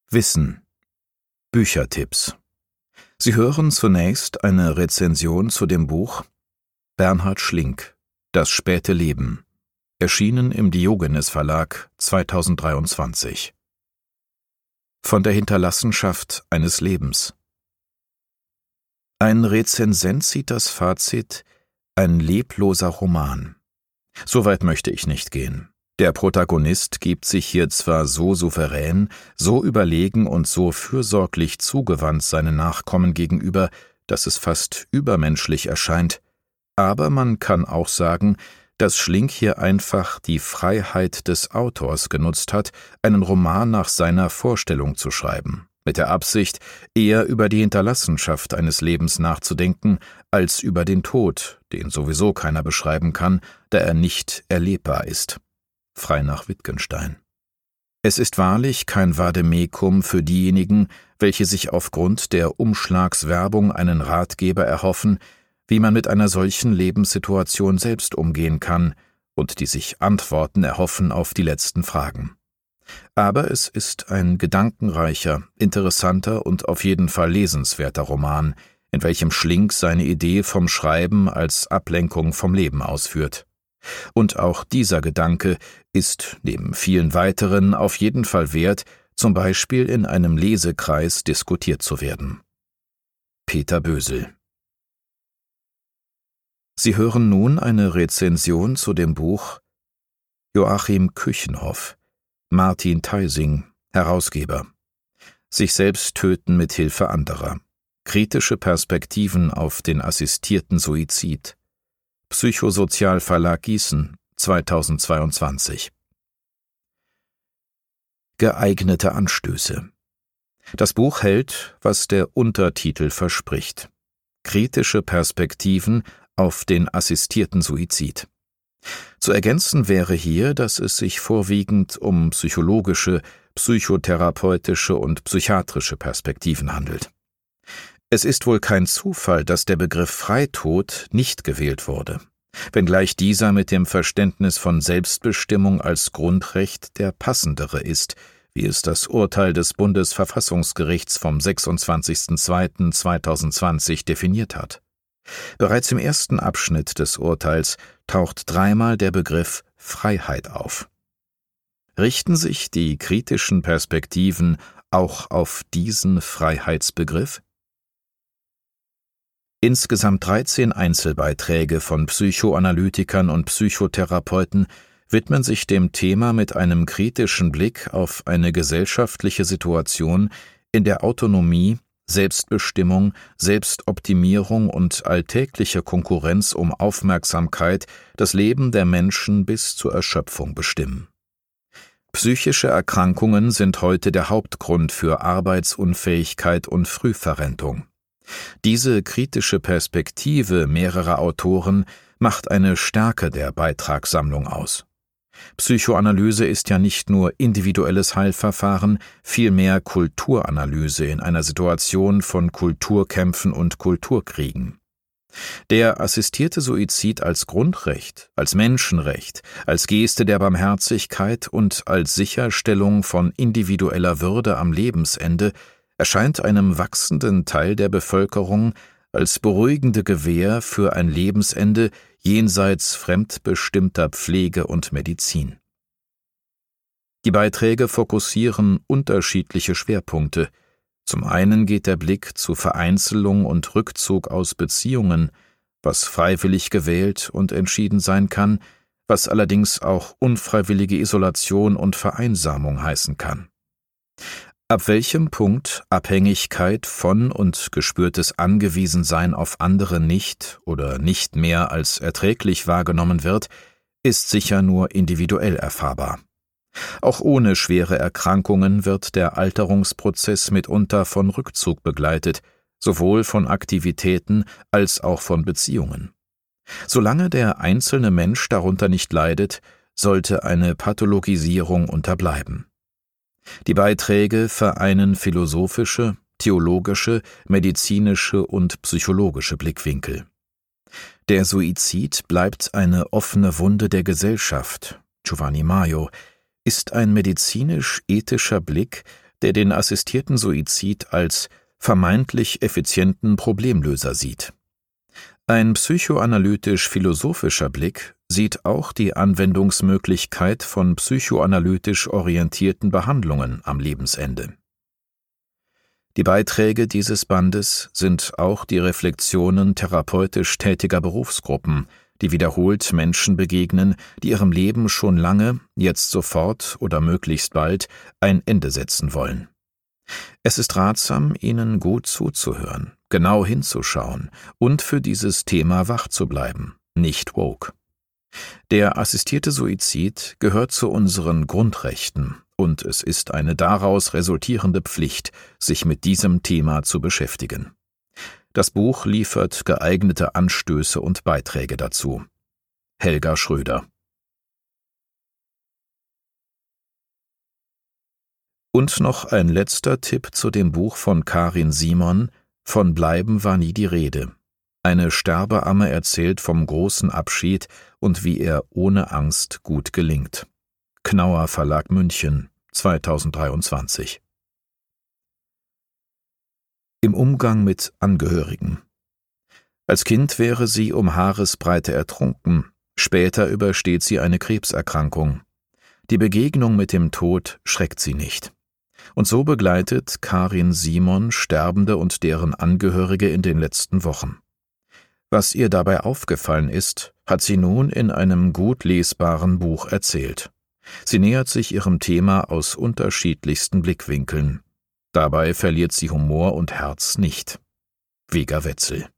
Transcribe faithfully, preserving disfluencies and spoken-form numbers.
Wissen. Büchertipps. Sie hören zunächst eine Rezension zu dem Buch Bernhard Schlink, Das späte Leben, erschienen im Diogenes Verlag zweitausenddreiundzwanzig. Von der Hinterlassenschaft eines Lebens. Ein Rezensent zieht das Fazit: ein lebloser Roman. Soweit möchte ich nicht gehen. Der Protagonist gibt sich hier zwar so souverän, so überlegen und so fürsorglich zugewandt seinen Nachkommen gegenüber, dass es fast übermenschlich erscheint, aber man kann auch sagen, dass Schlink hier einfach die Freiheit des Autors genutzt hat, einen Roman nach seiner Vorstellung zu schreiben, mit der Absicht, eher über die Hinterlassenschaft eines Lebens nachzudenken, als über den Tod, den sowieso keiner beschreiben kann, da er nicht erlebbar ist. Frei nach Wittgenstein. Es ist wahrlich kein Vademecum für diejenigen, welche sich aufgrund der Umschlagswerbung einen Ratgeber erhoffen, wie man mit einer solchen Lebenssituation selbst umgehen kann und die sich Antworten erhoffen auf die letzten Fragen. Aber es ist ein gedankenreicher, interessanter und auf jeden Fall lesenswerter Roman, in welchem Schlink seine Idee vom Schreiben als Ablenkung vom Leben ausführt. Und auch dieser Gedanke ist neben vielen weiteren auf jeden Fall wert, zum Beispiel in einem Lesekreis diskutiert zu werden. Peter Bösel. Sie hören nun eine Rezension zu dem Buch Joachim Küchenhoff, Martin Theising, Herausgeber. Sich selbst töten mit Hilfe anderer. Kritische Perspektiven auf den assistierten Suizid. Psychosozialverlag Gießen, zweitausendzweiundzwanzig. Geeignete Anstöße. Das Buch hält, was der Untertitel verspricht: kritische Perspektiven auf den assistierten Suizid. Zu ergänzen wäre hier, dass es sich vorwiegend um psychologische, psychotherapeutische und psychiatrische Perspektiven handelt. Es ist wohl kein Zufall, dass der Begriff Freitod nicht gewählt wurde, wenngleich dieser mit dem Verständnis von Selbstbestimmung als Grundrecht der passendere ist, wie es das Urteil des Bundesverfassungsgerichts vom sechsundzwanzigsten zweiten zweitausendzwanzig definiert hat. Bereits im ersten Abschnitt des Urteils taucht dreimal der Begriff Freiheit auf. Richten sich die kritischen Perspektiven auch auf diesen Freiheitsbegriff? Insgesamt dreizehn Einzelbeiträge von Psychoanalytikern und Psychotherapeuten widmen sich dem Thema mit einem kritischen Blick auf eine gesellschaftliche Situation, in der Autonomie, Selbstbestimmung, Selbstoptimierung und alltägliche Konkurrenz um Aufmerksamkeit das Leben der Menschen bis zur Erschöpfung bestimmen. Psychische Erkrankungen sind heute der Hauptgrund für Arbeitsunfähigkeit und Frühverrentung. Diese kritische Perspektive mehrerer Autoren macht eine Stärke der Beitragssammlung aus. Psychoanalyse ist ja nicht nur individuelles Heilverfahren, vielmehr Kulturanalyse in einer Situation von Kulturkämpfen und Kulturkriegen. Der assistierte Suizid als Grundrecht, als Menschenrecht, als Geste der Barmherzigkeit und als Sicherstellung von individueller Würde am Lebensende erscheint einem wachsenden Teil der Bevölkerung als beruhigende Gewähr für ein Lebensende jenseits fremdbestimmter Pflege und Medizin. Die Beiträge fokussieren unterschiedliche Schwerpunkte. Zum einen geht der Blick zu Vereinzelung und Rückzug aus Beziehungen, was freiwillig gewählt und entschieden sein kann, was allerdings auch unfreiwillige Isolation und Vereinsamung heißen kann. Ab welchem Punkt Abhängigkeit von und gespürtes Angewiesensein auf andere nicht oder nicht mehr als erträglich wahrgenommen wird, ist sicher nur individuell erfahrbar. Auch ohne schwere Erkrankungen wird der Alterungsprozess mitunter von Rückzug begleitet, sowohl von Aktivitäten als auch von Beziehungen. Solange der einzelne Mensch darunter nicht leidet, sollte eine Pathologisierung unterbleiben. Die Beiträge vereinen philosophische, theologische, medizinische und psychologische Blickwinkel. Der Suizid bleibt eine offene Wunde der Gesellschaft, Giovanni Maio, ist ein medizinisch-ethischer Blick, der den assistierten Suizid als vermeintlich effizienten Problemlöser sieht. Ein psychoanalytisch-philosophischer Blick sieht auch die Anwendungsmöglichkeit von psychoanalytisch orientierten Behandlungen am Lebensende. Die Beiträge dieses Bandes sind auch die Reflexionen therapeutisch tätiger Berufsgruppen, die wiederholt Menschen begegnen, die ihrem Leben schon lange, jetzt sofort oder möglichst bald, ein Ende setzen wollen. Es ist ratsam, ihnen gut zuzuhören, genau hinzuschauen und für dieses Thema wach zu bleiben, nicht woke. Der assistierte Suizid gehört zu unseren Grundrechten, und es ist eine daraus resultierende Pflicht, sich mit diesem Thema zu beschäftigen. Das Buch liefert geeignete Anstöße und Beiträge dazu. Helga Schröder. Und noch ein letzter Tipp zu dem Buch von Karin Simon, »Von Bleiben war nie die Rede«. Eine Sterbeamme erzählt vom großen Abschied und wie er ohne Angst gut gelingt. Knauer Verlag München, zweitausenddreiundzwanzig. Im Umgang mit Angehörigen. Als Kind wäre sie um Haaresbreite ertrunken, später übersteht sie eine Krebserkrankung. Die Begegnung mit dem Tod schreckt sie nicht. Und so begleitet Karin Simon Sterbende und deren Angehörige in den letzten Wochen. Was ihr dabei aufgefallen ist, hat sie nun in einem gut lesbaren Buch erzählt. Sie nähert sich ihrem Thema aus unterschiedlichsten Blickwinkeln. Dabei verliert sie Humor und Herz nicht. Vega Wetzel.